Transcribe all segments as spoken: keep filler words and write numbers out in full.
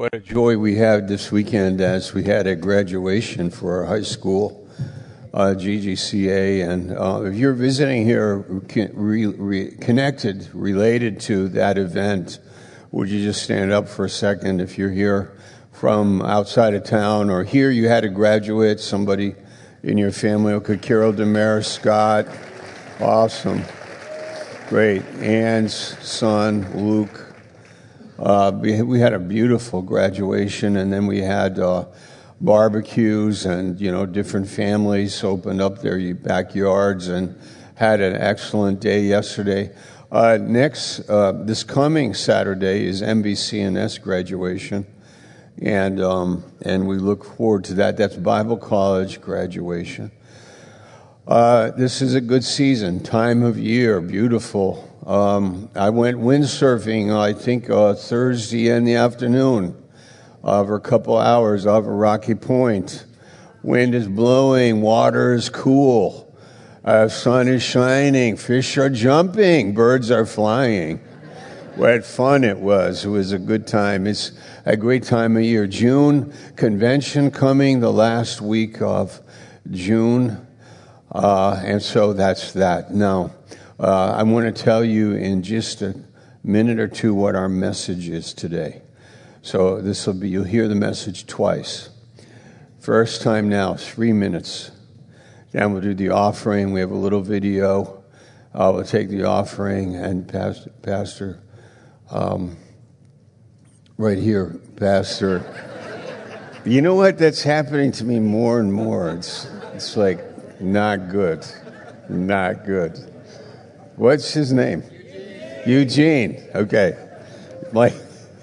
What a joy we had this weekend as we had a graduation for our high school, uh, G G C A. And uh, if you're visiting here re- re- connected, related to that event, would you just stand up for a second if you're here from outside of town, or here you had a graduate, somebody in your family? Okay, Carol Damaris Scott, awesome, great. Ann's son, Luke. Uh, we, we had a beautiful graduation, and then we had uh, barbecues, and you know, different families opened up their backyards and had an excellent day yesterday. Uh, next, uh, this coming Saturday is M B C N S graduation, and um, and we look forward to that. That's Bible College graduation. Uh, this is a good season, time of year, beautiful. Um, I went windsurfing, I think, uh, Thursday in the afternoon uh, for a couple hours off of Rocky Point. Wind is blowing, water is cool, uh, sun is shining, fish are jumping, birds are flying. What fun it was. It was a good time. It's a great time of year. June convention coming the last week of June. Uh, and so that's that. Now, uh, I want to tell you in just a minute or two what our message is today. So this will be, you'll hear the message twice. First time now, three minutes. Then we'll do the offering. We have a little video. Uh, we'll take the offering, and Pastor, Pastor um, right here, Pastor. You know what? That's happening to me more and more. It's, it's like, not good. Not good. What's his name? Eugene. Eugene. Okay. Like,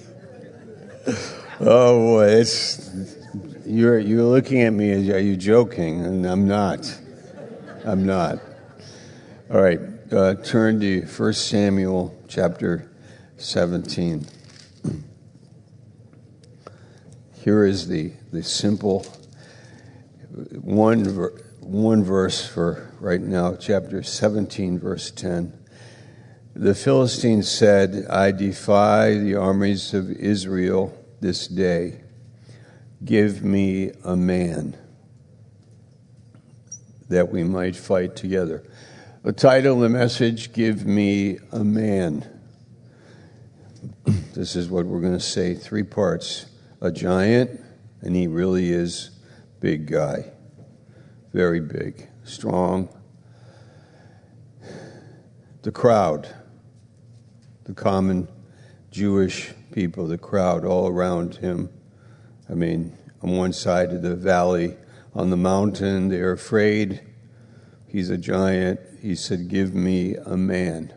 oh boy, it's you're you're looking at me as, are you joking? And I'm not. I'm not. All right. Uh, turn to First Samuel chapter seventeen. Here is the the simple one verse. One verse for right now, chapter seventeen, verse ten. The Philistines said, I defy the armies of Israel this day. Give me a man that we might fight together. The title of the message, Give Me a Man. This is what we're going to say, three parts. A giant, and he really is a big guy. Very big, strong. The crowd, the common Jewish people, the crowd all around him. I mean, on one side of the valley, on the mountain, they're afraid. He's a giant. He said, give me a man.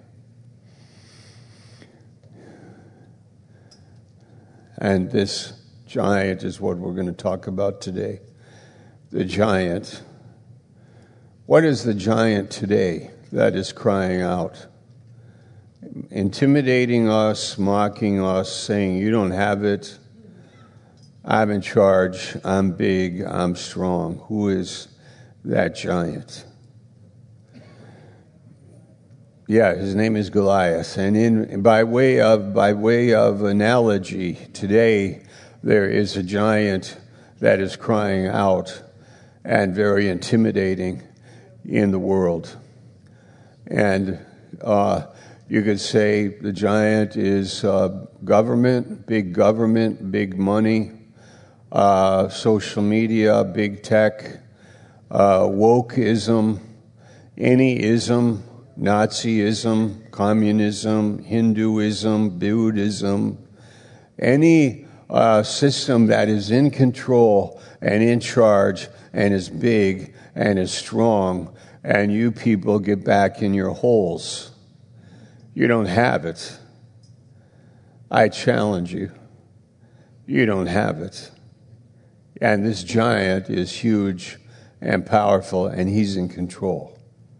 And this giant is what we're going to talk about today. The giant. What is the giant today that is crying out? Intimidating us, mocking us, saying, you don't have it. I'm in charge. I'm big. I'm strong. Who is that giant? Yeah, his name is Goliath. And in by way of by way of analogy, today there is a giant that is crying out and very intimidating in the world. And uh, you could say the giant is uh, government, big government, big money, uh, social media, big tech, uh, wokeism, any ism, Nazism, communism, Hinduism, Buddhism, any uh, system that is in control and in charge and is big and is strong, and you people get back in your holes. You don't have it. I challenge you. You don't have it. And this giant is huge and powerful, and he's in control.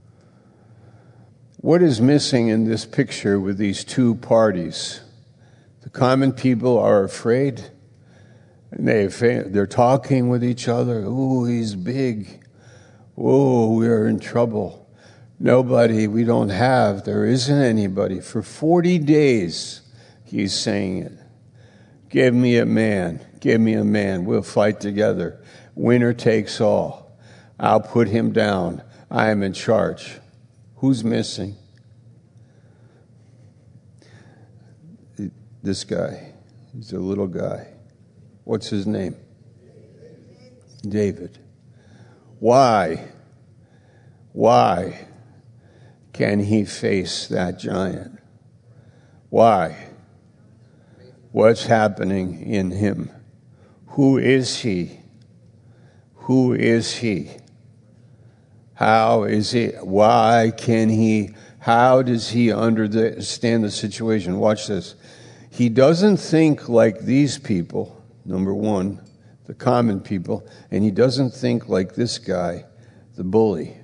What is missing in this picture with these two parties? The common people are afraid. And they, they're talking with each other. Ooh, he's big. Oh, we're in trouble. Nobody, we don't have, there isn't anybody. For forty days, he's saying it. Give me a man. Give me a man. We'll fight together. Winner takes all. I'll put him down. I am in charge. Who's missing? This guy. He's a little guy. What's his name? David. Why? Why can he face that giant? Why? What's happening in him? Who is he? Who is he? How is he? Why can he? How does he understand the situation? Watch this. He doesn't think like these people, number one, the common people, and he doesn't think like this guy, the bully.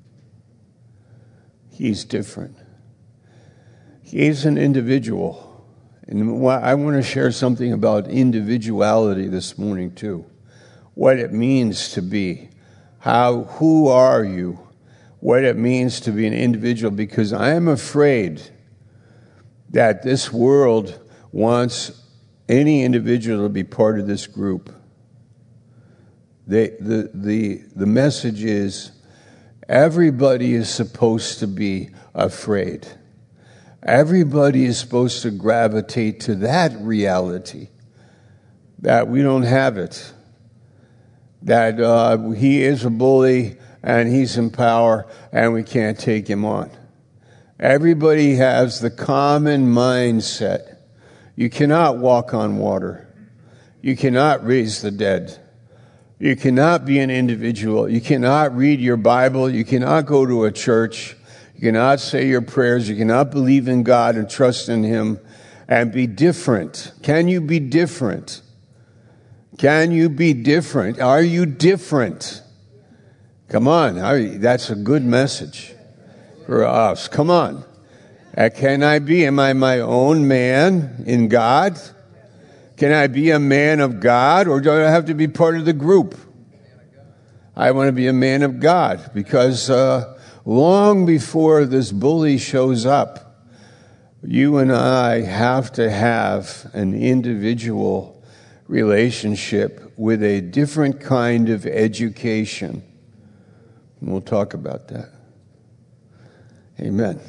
He's different. He's an individual. And I want to share something about individuality this morning too. What it means to be. How, who are you? What it means to be an individual. Because I am afraid that this world wants any individual to be part of this group. They, the, the, the message is everybody is supposed to be afraid. Everybody is supposed to gravitate to that reality, that we don't have it, that uh, he is a bully and he's in power and we can't take him on. Everybody has the common mindset. You cannot walk on water. You cannot raise the dead. You cannot be an individual. You cannot read your Bible. You cannot go to a church. You cannot say your prayers. You cannot believe in God and trust in Him and be different. Can you be different? Can you be different? Are you different? Come on. That's a good message for us. Come on. Can I be? Am I my own man in God? Can I be a man of God, or do I have to be part of the group? I want to be a man of God because uh, long before this bully shows up, you and I have to have an individual relationship with a different kind of education. And we'll talk about that. Amen.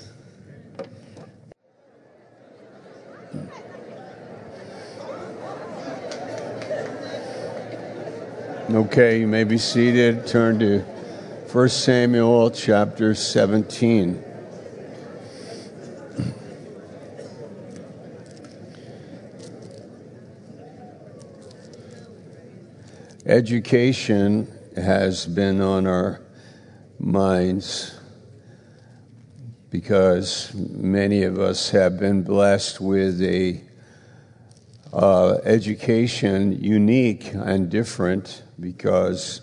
Okay, you may be seated. Turn to First Samuel chapter seventeen. Education has been on our minds because many of us have been blessed with a uh, education unique and different because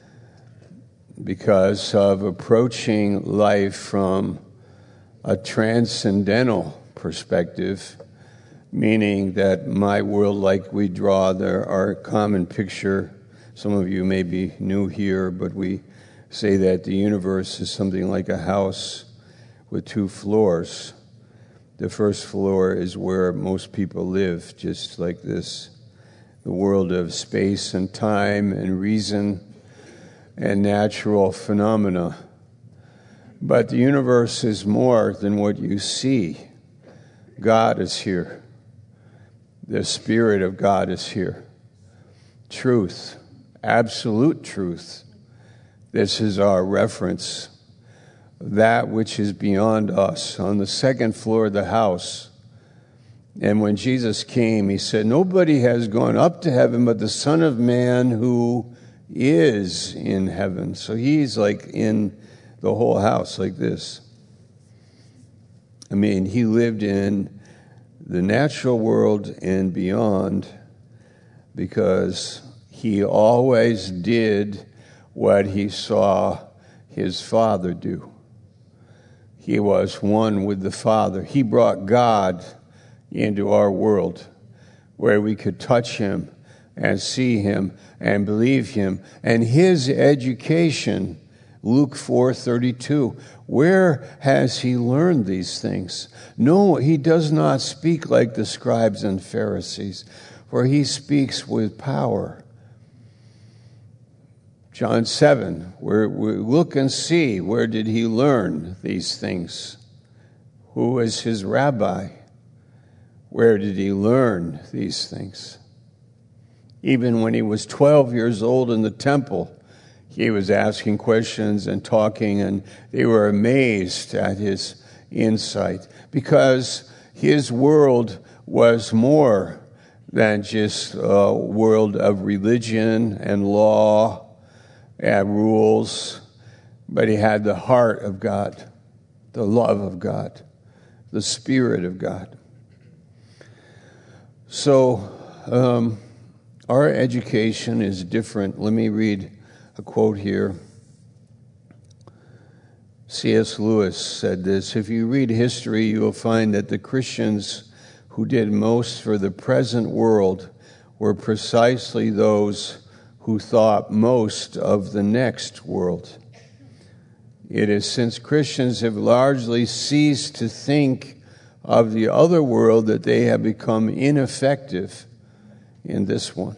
because of approaching life from a transcendental perspective, meaning that my world, like we draw there, our common picture. Some of you may be new here, but we say that the universe is something like a house with two floors. The first floor is where most people live, just like this. The world of space and time and reason and natural phenomena. But the universe is more than what you see. God is here. The Spirit of God is here. Truth, absolute truth. This is our reference. That which is beyond us. On the second floor of the house. And when Jesus came, he said, nobody has gone up to heaven but the Son of Man who is in heaven. So he's like in the whole house like this. I mean, he lived in the natural world and beyond because he always did what he saw his Father do. He was one with the Father. He brought God into our world where we could touch him and see him and believe him. And his education, Luke four thirty-two, where has he learned these things? No, he does not speak like the scribes and Pharisees, for he speaks with power. John seven, where we look and see, where did he learn these things? Who was his rabbi? Where did he learn these things? Even when he was twelve years old in the temple, he was asking questions and talking, and they were amazed at his insight, because his world was more than just a world of religion and law and rules, but he had the heart of God, the love of God, the Spirit of God. So um, our education is different. Let me read a quote here. C S Lewis said this: "If you read history, you will find that the Christians who did most for the present world were precisely those who thought most of the next world. It is since Christians have largely ceased to think of the other world that they have become ineffective in this one."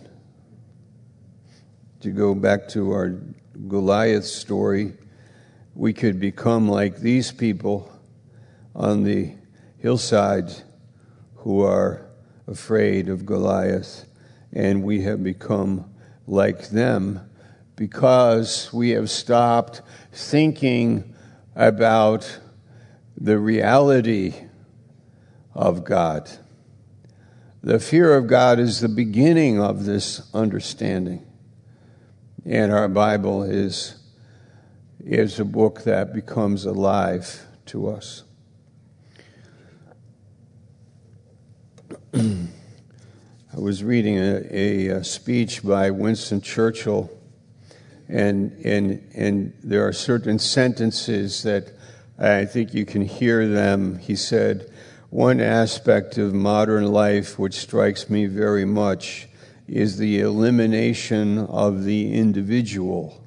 To go back to our Goliath story, we could become like these people on the hillside who are afraid of Goliath, and we have become like them because we have stopped thinking about the reality of God. The fear of God is the beginning of this understanding, and our Bible is is a book that becomes alive to us. I was reading a, a, a speech by Winston Churchill, and and and there are certain sentences that I think you can hear them. He said, "One aspect of modern life which strikes me very much is the elimination of the individual."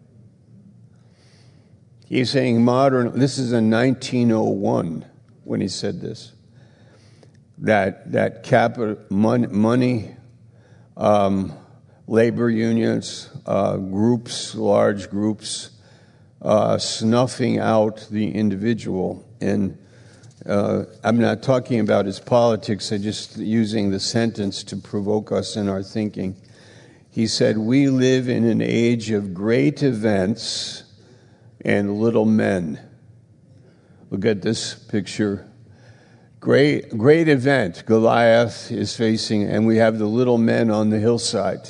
He's saying modern, this is in nineteen oh one when he said this, that that capital money, money um, labor unions, uh, groups, large groups, uh, snuffing out the individual. And uh, I'm not talking about his politics, I'm just using the sentence to provoke us in our thinking. He said, "We live in an age of great events and little men." Look at this picture. Great, great event. Goliath is facing, and we have the little men on the hillside,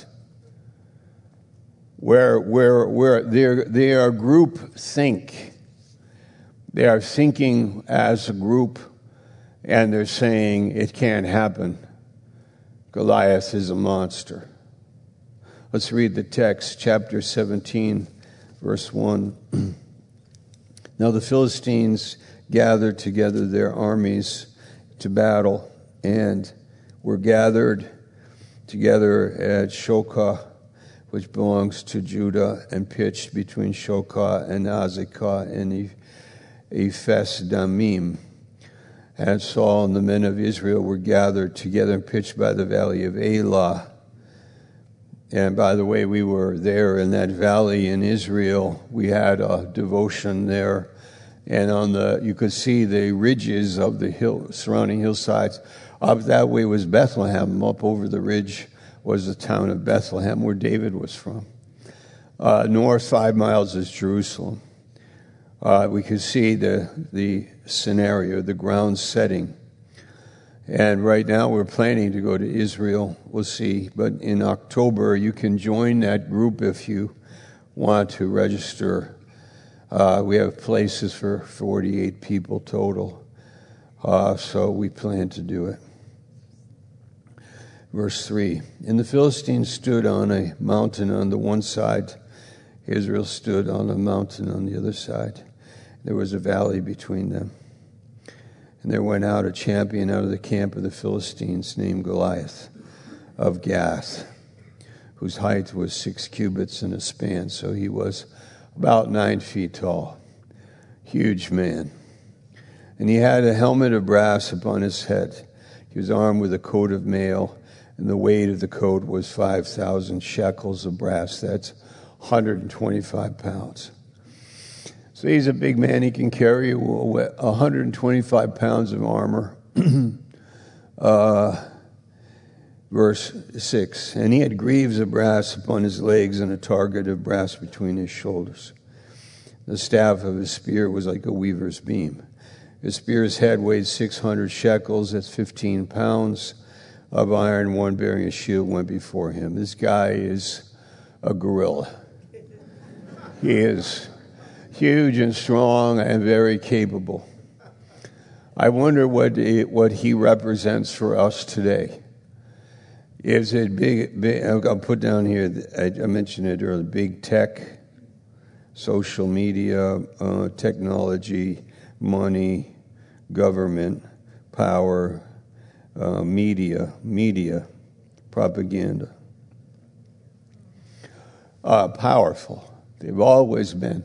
where where where they they are group think. They are thinking as a group, and they're saying it can't happen. Goliath is a monster. Let's read the text, chapter seventeen, verse one. "Now the Philistines gathered together their armies to battle, and were gathered together at Shokah, which belongs to Judah, and pitched between Shokah and Azekah and Ephes Damim. And Saul and the men of Israel were gathered together and pitched by the valley of Elah." And by the way, we were there in that valley in Israel. We had a devotion there. And on the, you could see the ridges of the hill, surrounding hillsides. Up that way was Bethlehem. Up over the ridge was the town of Bethlehem, where David was from. Uh, north five miles is Jerusalem. Uh, we could see the the scenario, the ground setting. And right now we're planning to go to Israel. We'll see. But in October, you can join that group if you want to register. Uh, we have places for forty-eight people total. Uh, so we plan to do it. Verse three. "And the Philistines stood on a mountain on the one side. Israel stood on a mountain on the other side. There was a valley between them. And there went out a champion out of the camp of the Philistines named Goliath of Gath, whose height was six cubits and a span." So he was about nine feet tall. Huge man. "And he had a helmet of brass upon his head. He was armed with a coat of mail, and the weight of the coat was five thousand shekels of brass. That's one hundred twenty-five pounds. So he's a big man. He can carry one hundred twenty-five pounds of armor. uh, verse six, and he had greaves of brass upon his legs and a target of brass between his shoulders. The staff of his spear was like a weaver's beam. His spear's head weighed six hundred shekels, that's fifteen pounds of iron. One bearing a shield went before him. This guy is a gorilla. He is huge and strong and very capable. I wonder what it, what he represents for us today. Is it big, big? I'll put down here, I, I mentioned it earlier, big tech, social media, uh, technology, money, government, power, uh, media, media, propaganda. Uh, powerful. They've always been.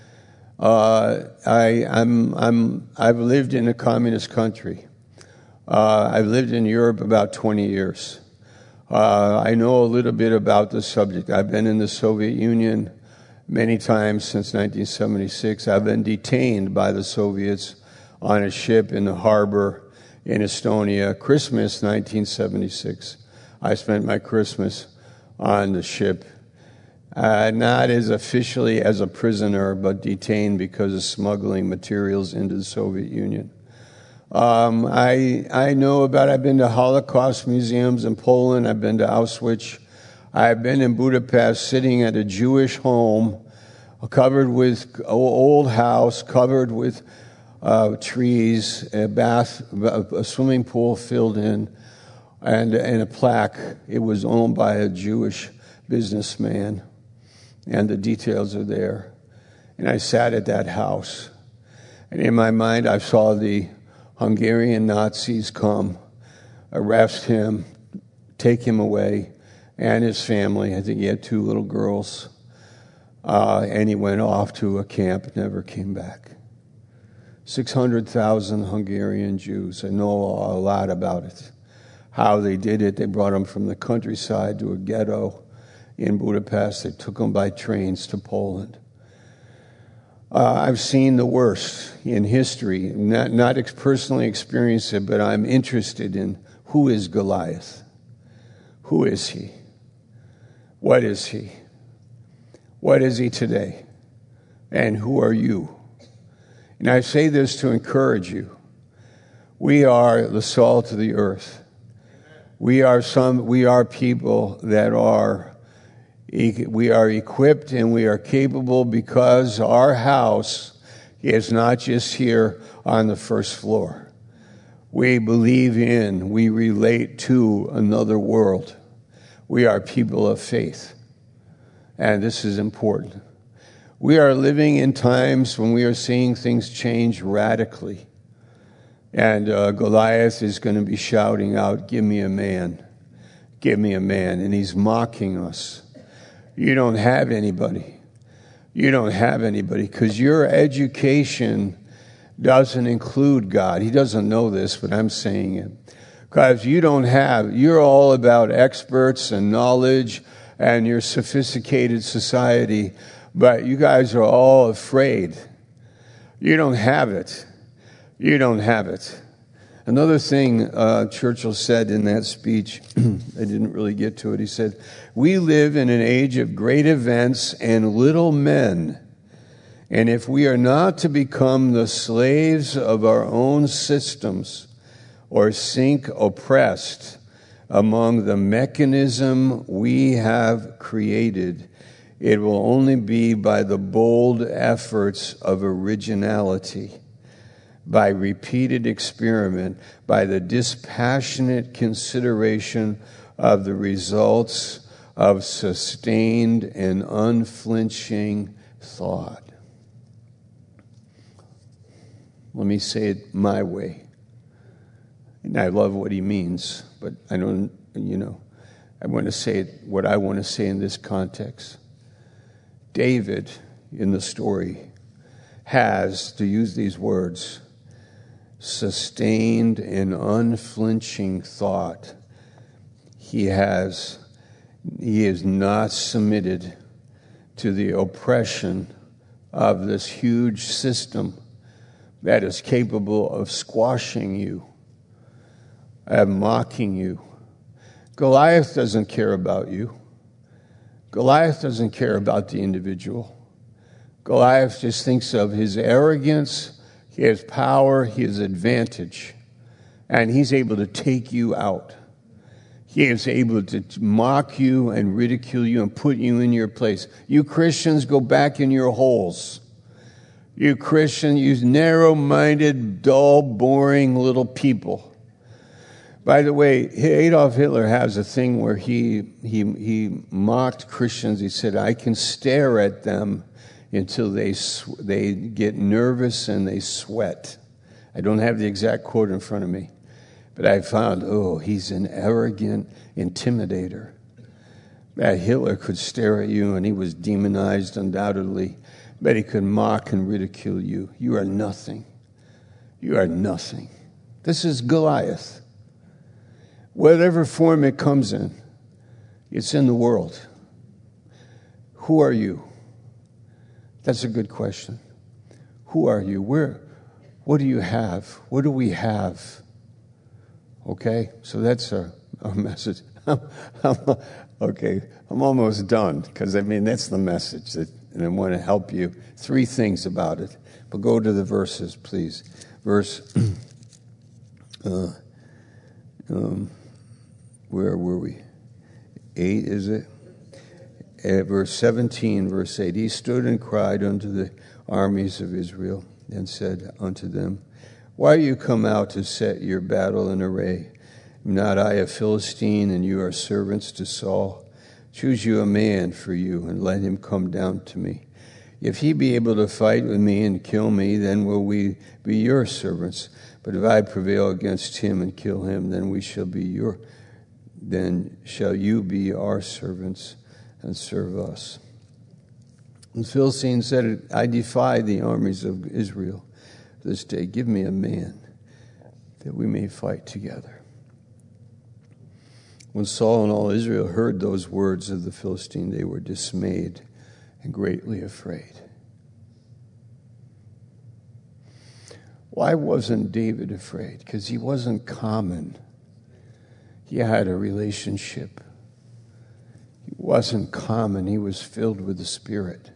Uh, I, I'm, I'm, I've lived in a communist country. Uh, I've lived in Europe about twenty years. Uh, I know a little bit about the subject. I've been in the Soviet Union many times since nineteen seventy-six. I've been detained by the Soviets on a ship in the harbor in Estonia. Christmas nineteen seventy-six. I spent my Christmas on the ship. Uh, not as officially as a prisoner, but detained because of smuggling materials into the Soviet Union. Um, I I know about, I've been to Holocaust museums in Poland. I've been to Auschwitz. I've been in Budapest sitting at a Jewish home covered with old house, covered with uh, trees, a bath, a swimming pool filled in, and, and a plaque. It was owned by a Jewish businessman. And the details are there. And I sat at that house. And in my mind, I saw the Hungarian Nazis come, arrest him, take him away, and his family. I think he had two little girls. Uh, and he went off to a camp, never came back. six hundred thousand Hungarian Jews. I know a lot about it. How they did it, they brought them from the countryside to a ghetto in Budapest. They took them by trains to Poland. Uh, I've seen the worst in history, not, not ex- personally experienced it, but I'm interested in who is Goliath? Who is he? What is he? What is he today? And who are you? And I say this to encourage you. We are the salt of the earth. We are some, we are people that are We are equipped and we are capable because our house is not just here on the first floor. We believe in, we relate to another world. We are people of faith. And this is important. We are living in times when we are seeing things change radically. And uh, Goliath is going to be shouting out, "Give me a man. Give me a man." And he's mocking us. You don't have anybody. You don't have anybody because your education doesn't include God. He doesn't know this, but I'm saying it. Because you don't have, you're all about experts and knowledge and your sophisticated society, but you guys are all afraid. You don't have it. You don't have it. Another thing uh, Churchill said in that speech, I didn't really get to it. He said, "We live in an age of great events and little men. And if we are not to become the slaves of our own systems or sink oppressed among the mechanism we have created, it will only be by the bold efforts of originality, by repeated experiment, by the dispassionate consideration of the results of sustained and unflinching thought." Let me say it my way. And I love what he means, but I don't, you know, I want to say it, what I want to say in this context. David, in the story, has, to use these words, sustained and unflinching thought. he has, he is not submitted to the oppression of this huge system that is capable of squashing you and mocking you. Goliath doesn't care about you. Goliath doesn't care about the individual. Goliath just thinks of his arrogance, his power, his advantage, and he's able to take you out. He is able to mock you and ridicule you and put you in your place. You Christians, go back in your holes. You Christians, you narrow-minded, dull, boring little people. By the way, Adolf Hitler has a thing where he he he mocked Christians. He said, "I can stare at them until they sw- they get nervous and they sweat." I don't have the exact quote in front of me. But I found, oh, he's an arrogant intimidator. That Hitler could stare at you, and he was demonized undoubtedly, but he could mock and ridicule you. You are nothing. You are nothing. This is Goliath. Whatever form it comes in, it's in the world. Who are you? That's a good question. Who are you? Where? What do you have? What do we have? Okay, so that's our, our message. Okay, I'm almost done, because, I mean, that's the message, that, and I want to help you. Three things about it. But go to the verses, please. Verse, uh, um, where were we? Eight, is it? Uh, verse seventeen, verse eight. He stood and cried unto the armies of Israel, and said unto them, Why are you come out to set your battle in array? Am not I a Philistine, and you are servants to Saul? Choose you a man for you, and let him come down to me. If he be able to fight with me and kill me, then will we be your servants. But if I prevail against him and kill him, then we shall be your, then shall you be our servants and serve us. And the Philistine said, I defy the armies of Israel this day. Give me a man that we may fight together. When Saul and all Israel heard those words of the Philistine, they were dismayed and greatly afraid. Why wasn't David afraid? Because he wasn't common. He had a relationship. He wasn't common. He was filled with the Spirit.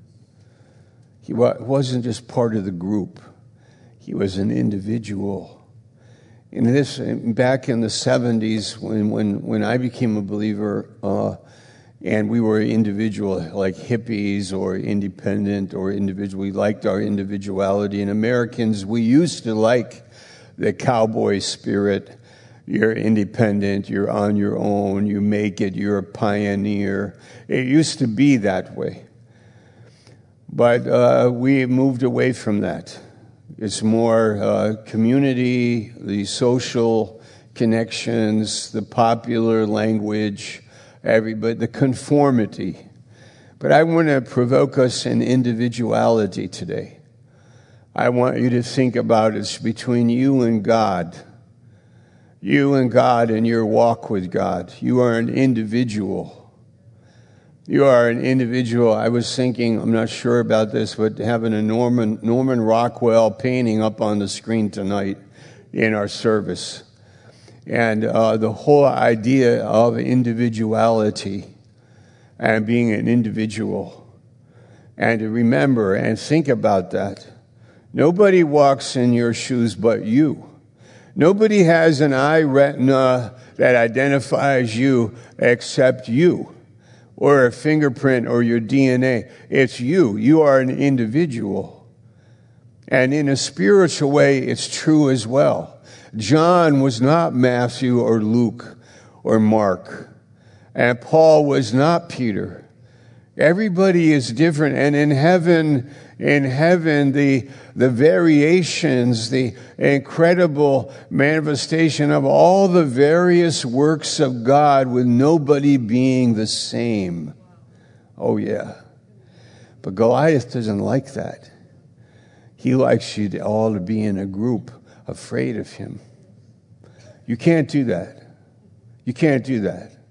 He wasn't just part of the group. He was an individual. In this, back in the seventies, when when, when I became a believer, uh, and we were individual, like hippies or independent or individual, we liked our individuality. And Americans, we used to like the cowboy spirit. You're independent, you're on your own, you make it, you're a pioneer. It used to be that way. But uh, we moved away from that. It's more uh, community, the social connections, the popular language, everybody, the conformity. But I want to provoke us in individuality today. I want you to think about it's between you and God. You and God and your walk with God. You are an individual. You are an individual. I was thinking, I'm not sure about this, but having a Norman Norman Rockwell painting up on the screen tonight in our service. And uh, the whole idea of individuality and being an individual. And to remember and think about that. Nobody walks in your shoes but you. Nobody has an eye retina that identifies you except you. Or a fingerprint or your D N A. It's you. You are an individual. And in a spiritual way, it's true as well. John was not Matthew or Luke or Mark. And Paul was not Peter. Everybody is different. And in heaven, in heaven, the, the variations, the incredible manifestation of all the various works of God with nobody being the same. Oh, yeah. But Goliath doesn't like that. He likes you to all to be in a group afraid of him. You can't do that. You can't do that.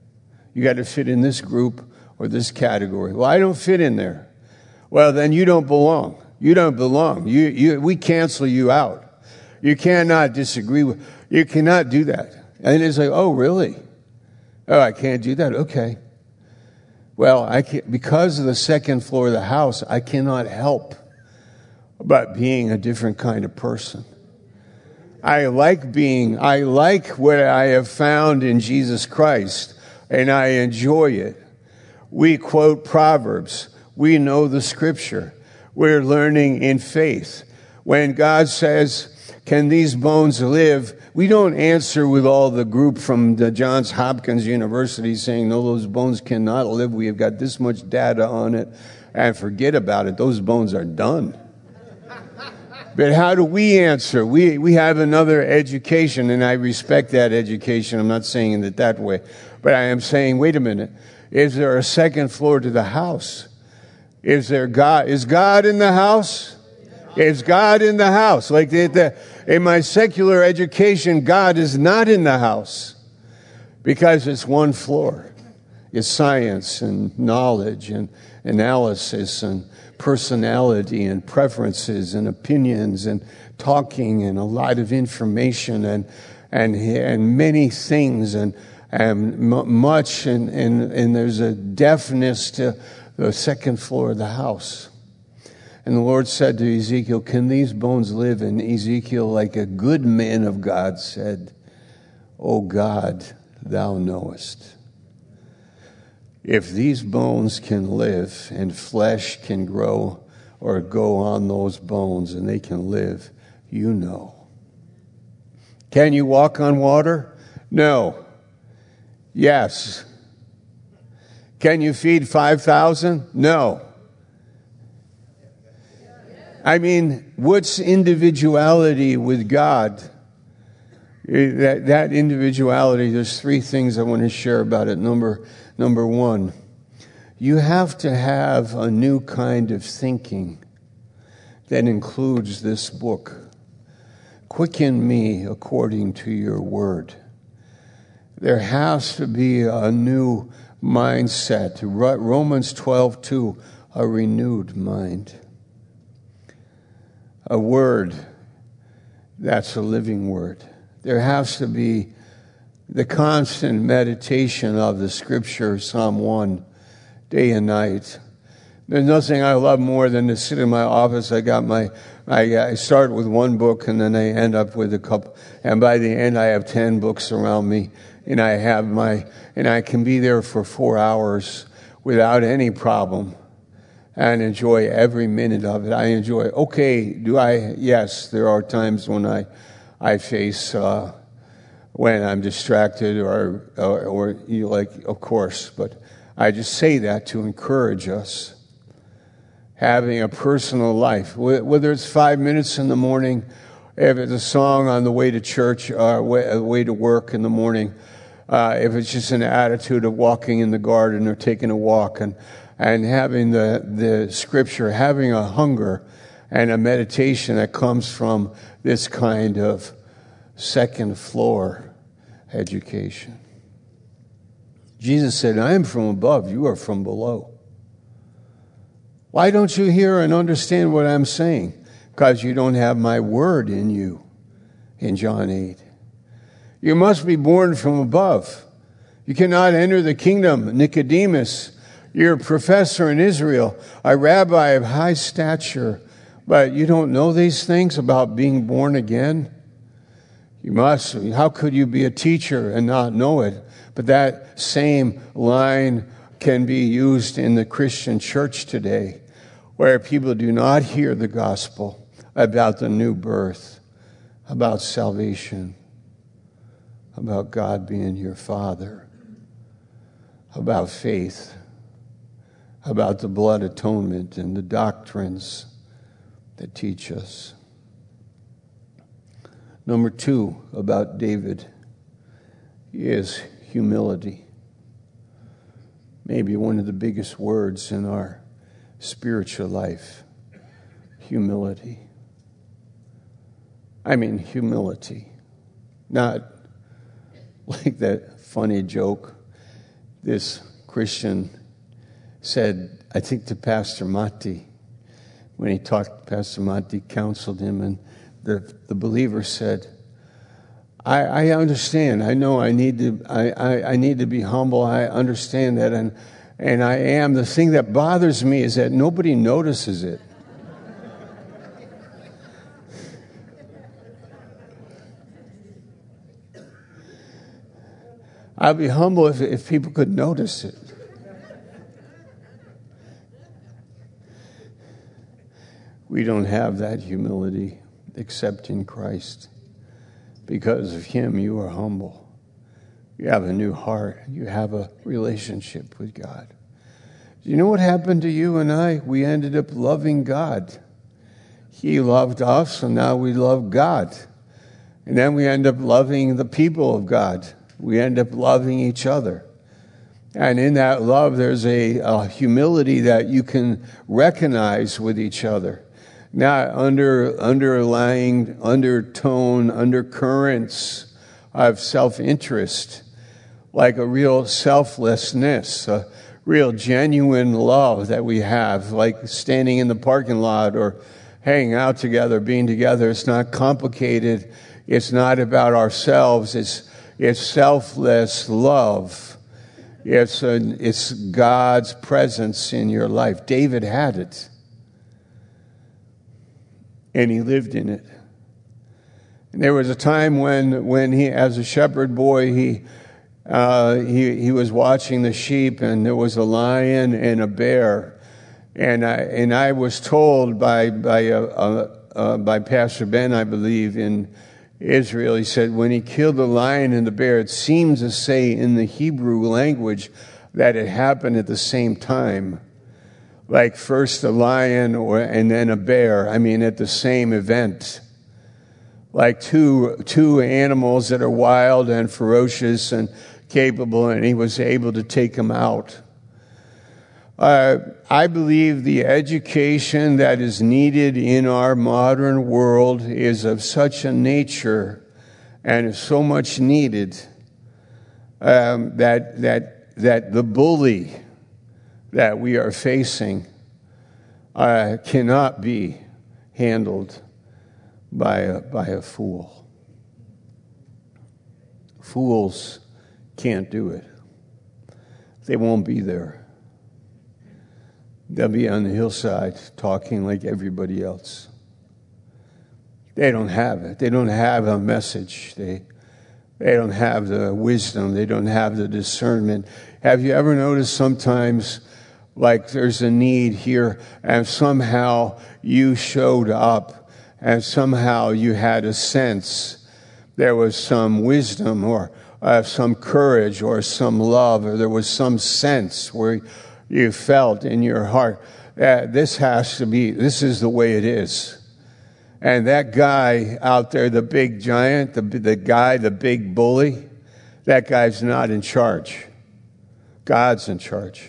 You got to fit in this group or this category. Well, I don't fit in there. Well, then you don't belong. You don't belong. You, you, we cancel you out. You cannot disagree with, you cannot do that. And it's like, oh, really? Oh, I can't do that? Okay. Well, I can't, because of the second floor of the house, I cannot help but being a different kind of person. I like being, I like what I have found in Jesus Christ, and I enjoy it. We quote Proverbs. We know the Scripture. We're learning in faith. When God says, can these bones live? We don't answer with all the group from the Johns Hopkins University saying, no, those bones cannot live. We have got this much data on it, and forget about it. Those bones are done. But how do we answer? We we have another education, and I respect that education. I'm not saying it that way. But I am saying, wait a minute. Is there a second floor to the house? Is there God? Is God in the house? Is God in the house? Like the, the, in my secular education, God is not in the house because it's one floor. It's science and knowledge and analysis and personality and preferences and opinions and talking and a lot of information and and and many things and and much and and, and there's a deafness to the second floor of the house. And the Lord said to Ezekiel, can these bones live? And Ezekiel, like a good man of God, said, O God, thou knowest. If these bones can live and flesh can grow or go on those bones and they can live, you know. Can you walk on water? No. Yes. Can you feed five thousand? No. I mean, what's individuality with God? That, that individuality, there's three things I want to share about it. Number, number one, you have to have a new kind of thinking that includes this book. Quicken me according to your word. There has to be a new mindset. Romans twelve two, a renewed mind. A word that's a living word. There has to be the constant meditation of the Scripture, Psalm one, day and night. There's nothing I love more than to sit in my office. I got my, I, I start with one book and then I end up with a couple, and by the end I have ten books around me, and I have my, and I can be there for four hours without any problem and enjoy every minute of it. I enjoy, okay, do I, yes, there are times when I, I face, uh, when I'm distracted or, or, or you like, of course, but I just say that to encourage us. Having a personal life, whether it's five minutes in the morning, if it's a song on the way to church or way, way to work in the morning, uh, if it's just an attitude of walking in the garden or taking a walk and, and having the, the Scripture, having a hunger and a meditation that comes from this kind of second floor education. Jesus said, I am from above, you are from below. Why don't you hear and understand what I'm saying? Because you don't have my word in you, in John eight. You must be born from above. You cannot enter the kingdom. Nicodemus, you're a professor in Israel, a rabbi of high stature, but you don't know these things about being born again? You must. How could you be a teacher and not know it? But that same line can be used in the Christian church today, where people do not hear the gospel about the new birth, about salvation, about God being your Father, about faith, about the blood atonement and the doctrines that teach us. Number two, about David, is humility. Maybe one of the biggest words in our spiritual life. Humility. I mean, humility. Not like that funny joke this Christian said, I think to Pastor Matti, when he talked, Pastor Matti counseled him, and the, the believer said, I, I understand. I know I need to I, I, I need to be humble. I understand that, and and I am. The thing that bothers me is that nobody notices it. I'd be humble if, if people could notice it. We don't have that humility except in Christ. Because of him, you are humble. You have a new heart. You have a relationship with God. Do you know what happened to you and I? We ended up loving God. He loved us, and now we love God. And then we end up loving the people of God. We end up loving each other. And in that love, there's a, a humility that you can recognize with each other. Not under underlying undertone, undercurrents of self-interest, like a real selflessness, a real genuine love that we have, like standing in the parking lot or hanging out together, being together. It's not complicated. It's not about ourselves. It's it's selfless love. It's a, it's God's presence in your life. David had it. And he lived in it. And there was a time when, when he, as a shepherd boy, he, uh, he he was watching the sheep, and there was a lion and a bear, and I and I was told by by uh, uh, uh, by Pastor Ben, I believe, in Israel, he said when he killed the lion and the bear, it seems to say in the Hebrew language that it happened at the same time. Like first a lion or and then a bear. I mean, at the same event. Like two two animals that are wild and ferocious and capable, and he was able to take them out. Uh, I believe the education that is needed in our modern world is of such a nature and is so much needed um, that that that the bully that we are facing uh, cannot be handled by a, by a fool. Fools can't do it. They won't be there. They'll be on the hillside talking like everybody else. They don't have it. They don't have a message. They They don't have the wisdom. They don't have the discernment. Have you ever noticed sometimes like there's a need here and somehow you showed up and somehow you had a sense there was some wisdom or uh, some courage or some love, or there was some sense where you felt in your heart, uh, this has to be, this is the way it is. And that guy out there, the big giant, the, the guy, the big bully, that guy's not in charge. God's in charge.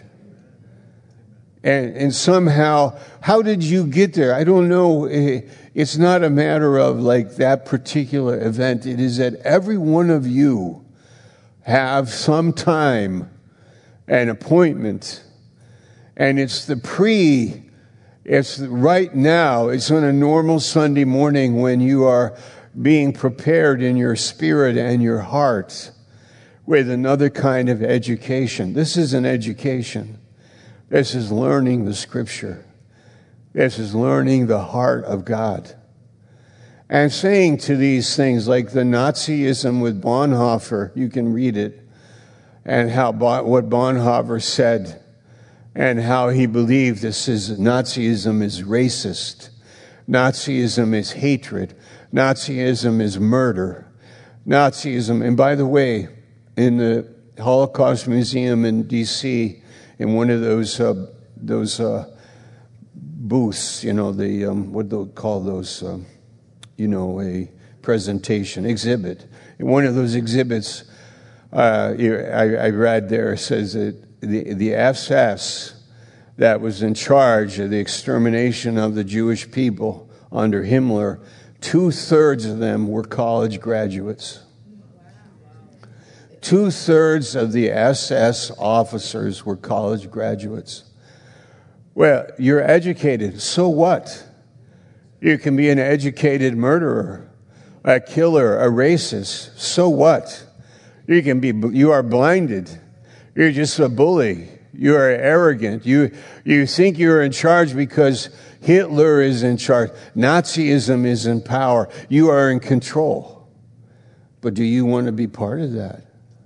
And, and somehow, how did you get there? I don't know. It's not a matter of like that particular event. It is that every one of you have some time, an appointment, and it's the pre It's right now. It's on a normal Sunday morning when you are being prepared in your spirit and your heart with another kind of education. This is an education. This is learning the Scripture. This is learning the heart of God. And saying to these things like the Nazism with Bonhoeffer, you can read it, and how what Bonhoeffer said, and how he believed this is Nazism is racist. Nazism is hatred. Nazism is murder. Nazism, and by the way, in the Holocaust Museum in D C, in one of those uh, those uh, booths, you know, the um, what do they call those, uh, you know, a presentation exhibit. In one of those exhibits, uh, I, I read there, it says that The, the S S that was in charge of the extermination of the Jewish people under Himmler, two-thirds of them were college graduates. Two-thirds of the S S officers were college graduates. Well, you're educated. So what? You can be an educated murderer, a killer, a racist. So what? You can be. You are blinded. You're just a bully. You are arrogant. You you think you're in charge because Hitler is in charge. Nazism is in power. You are in control. But do you want to be part of that?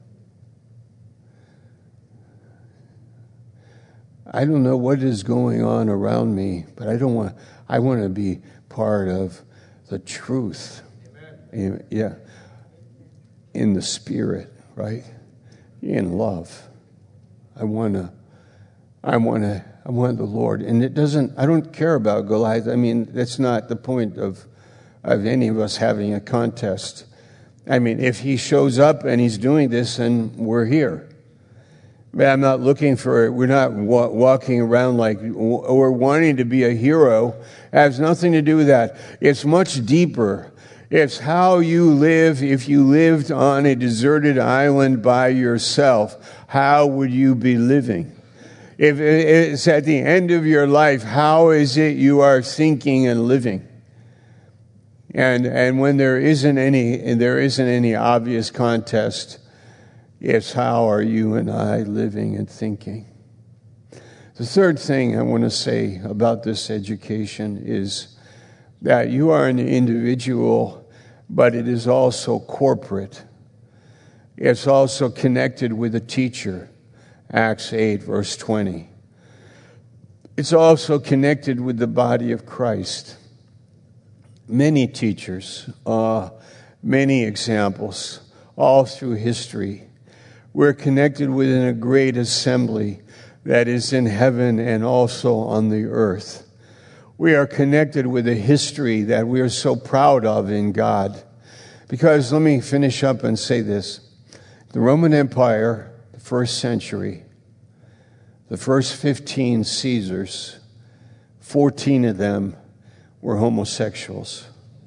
I don't know what is going on around me, but I don't want. I want to be part of the truth. Amen. Yeah, in the Spirit, right? In love. I want to. I want to. I want the Lord, and it doesn't. I don't care about Goliath. I mean, that's not the point of of any of us having a contest. I mean, if he shows up and he's doing this, and we're here. But I'm not looking for it. We're not wa- walking around like or wanting to be a hero. It has nothing to do with that. It's much deeper. It's how you live. If you lived on a deserted island by yourself, how would you be living? If it's at the end of your life, how is it you are thinking and living? And and when there isn't any, and there isn't any obvious contest, it's how are you and I living and thinking? The third thing I want to say about this education is that you are an individual, but it is also corporate. It's also connected with a teacher, Acts eight, verse twenty. It's also connected with the body of Christ. Many teachers, uh, many examples, all through history. We're connected within a great assembly that is in heaven and also on the earth. We are connected with a history that we are so proud of in God. Because let me finish up and say this. The Roman Empire, the first century, the first fifteen Caesars, fourteen of them were homosexuals.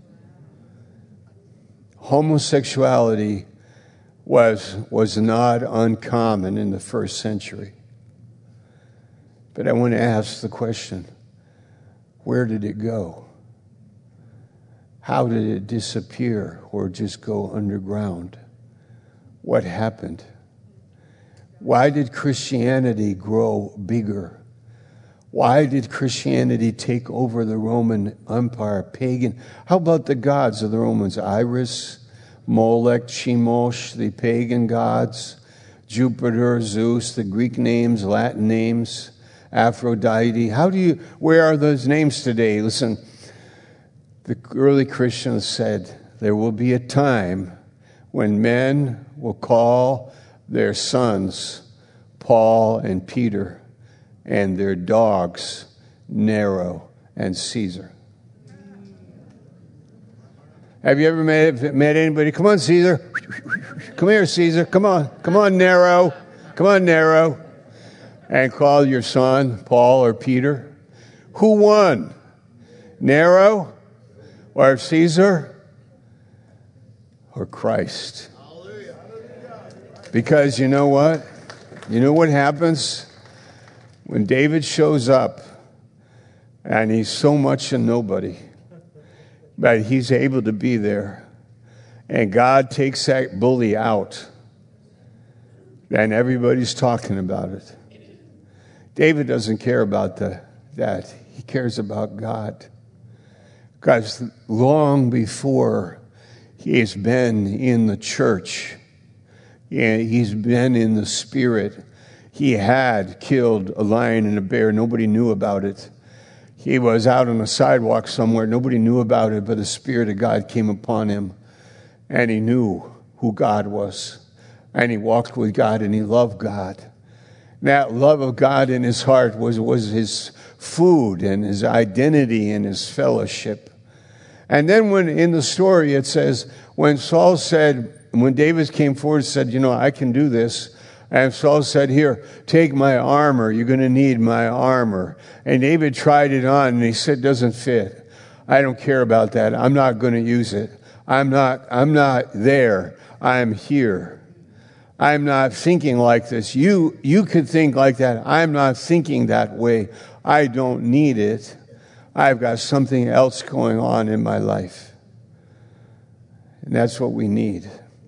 Homosexuality was was not uncommon in the first century. But I want to ask the question, where did it go? How did it disappear or just go underground? What happened? Why did Christianity grow bigger? Why did Christianity take over the Roman Empire, pagan? How about the gods of the Romans? Iris, Molech, Chemosh, the pagan gods, Jupiter, Zeus, the Greek names, Latin names, Aphrodite. How do you, where are those names today? Listen, the early Christians said there will be a time when men will call their sons Paul and Peter and their dogs Nero and Caesar. Have you ever met, met anybody? Come on, Caesar. Come here, Caesar. Come on. Come on, Nero. Come on, Nero. And call your son Paul or Peter. Who won? Nero or Caesar or Christ? Because you know what? You know what happens? When David shows up and he's so much a nobody, but he's able to be there, and God takes that bully out, then everybody's talking about it. David doesn't care about the, that. He cares about God. Because long before he has been in the church, he's been in the Spirit, he had killed a lion and a bear. Nobody knew about it. He was out on a sidewalk somewhere. Nobody knew about it, but the Spirit of God came upon him, and he knew who God was. And he walked with God, and he loved God. And that love of God in his heart was, was his food and his identity and his fellowship. And then when in the story it says, when Saul said, when David came forward and said, you know, I can do this, and Saul said, here, take my armor. You're going to need my armor. And David tried it on, and he said, doesn't fit. I don't care about that. I'm not going to use it. I'm not, I'm not there. I'm here. I'm not thinking like this. You, you could think like that. I'm not thinking that way. I don't need it. I've got something else going on in my life. And that's what we need.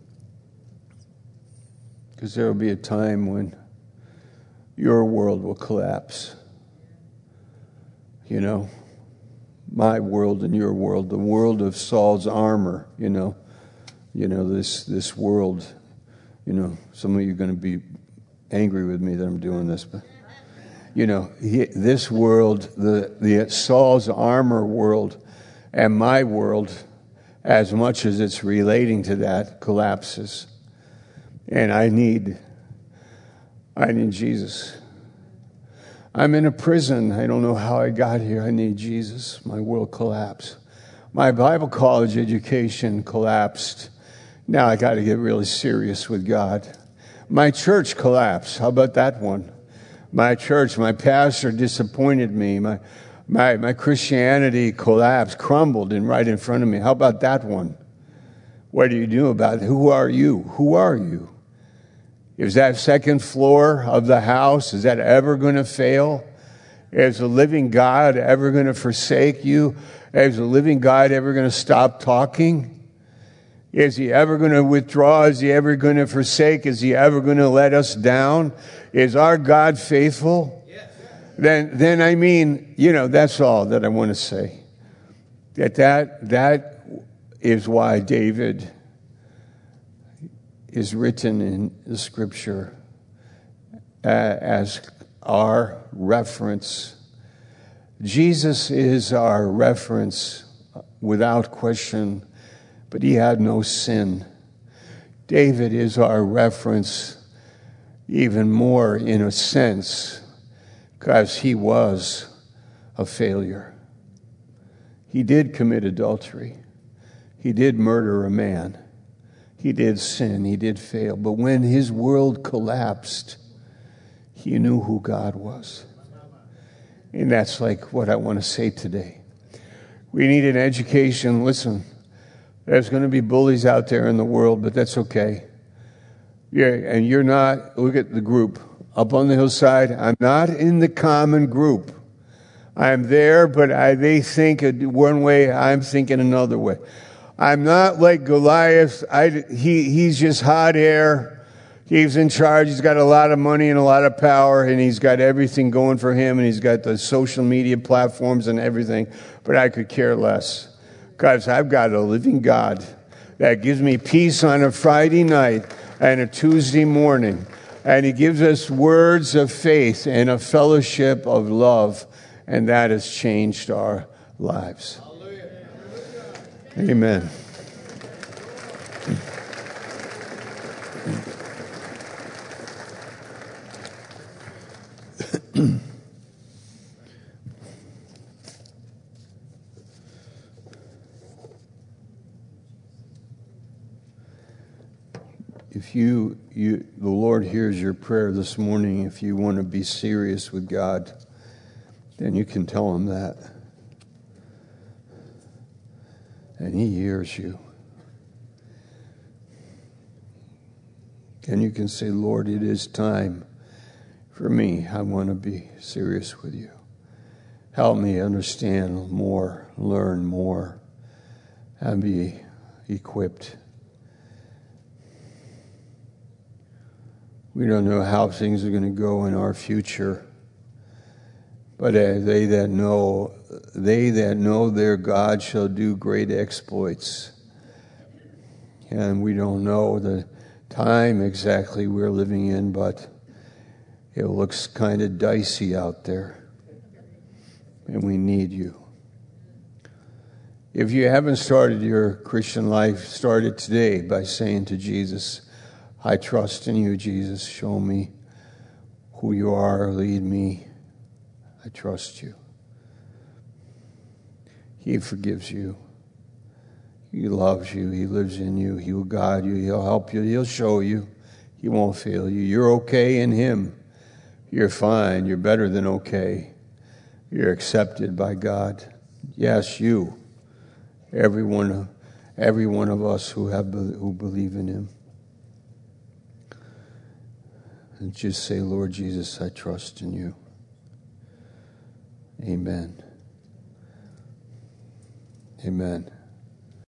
Because there will be a time when your world will collapse. You know, my world and your world, the world of Saul's armor, you know, you know, this, this world, you know, some of you are going to be angry with me that I'm doing this, but, you know, he, this world, the, the Saul's armor world and my world, as much as it's relating to that, collapses. And I need, I need Jesus. I'm in a prison. I don't know how I got here. I need Jesus. My world collapsed. My Bible college education collapsed. Now I got to get really serious with God. My church collapsed. How about that one? My church, my pastor disappointed me. My, my, my Christianity collapsed, crumbled in right in front of me. How about that one? What do you do about it? Who are you? Who are you? Is that second floor of the house, is that ever going to fail? Is the living God ever going to forsake you? Is the living God ever going to stop talking? Is he ever going to withdraw? Is he ever going to forsake? Is he ever going to let us down? Is our God faithful? Yes. Then, then I mean, you know, that's all that I want to say. That that, that is why David is written in the Scripture as our reference. Jesus is our reference without question, but he had no sin. David is our reference even more in a sense because he was a failure. He did commit adultery. He did murder a man. He did sin, he did fail. But when his world collapsed, he knew who God was. And that's like what I want to say today. We need an education. Listen, there's going to be bullies out there in the world, but that's okay. Yeah, and you're not, look at the group. Up on the hillside, I'm not in the common group. I'm there, but I, they think one way, I'm thinking another way. I'm not like Goliath. I, he, he's just hot air. He's in charge. He's got a lot of money and a lot of power, and he's got everything going for him, and he's got the social media platforms and everything. But I could care less because I've got a living God that gives me peace on a Friday night and a Tuesday morning. And he gives us words of faith and a fellowship of love, and that has changed our lives. Amen. If you, you, the Lord hears your prayer this morning, if you want to be serious with God, then you can tell him that. And he hears you. And you can say, Lord, it is time for me. I want to be serious with you. Help me understand more, learn more, and be equipped. We don't know how things are going to go in our future. But uh, they that know, they that know their God shall do great exploits. And we don't know the time exactly we're living in, but it looks kind of dicey out there. And we need you. If you haven't started your Christian life, start it today by saying to Jesus, I trust in you, Jesus. Show me who you are. Lead me. I trust you. He forgives you. He loves you. He lives in you. He will guide you. He'll help you. He'll show you. He won't fail you. You're okay in him. You're fine. You're better than okay. You're accepted by God. Yes, you. Every one, every one of us who have who believe in him. And just say, Lord Jesus, I trust in you. Amen. Amen.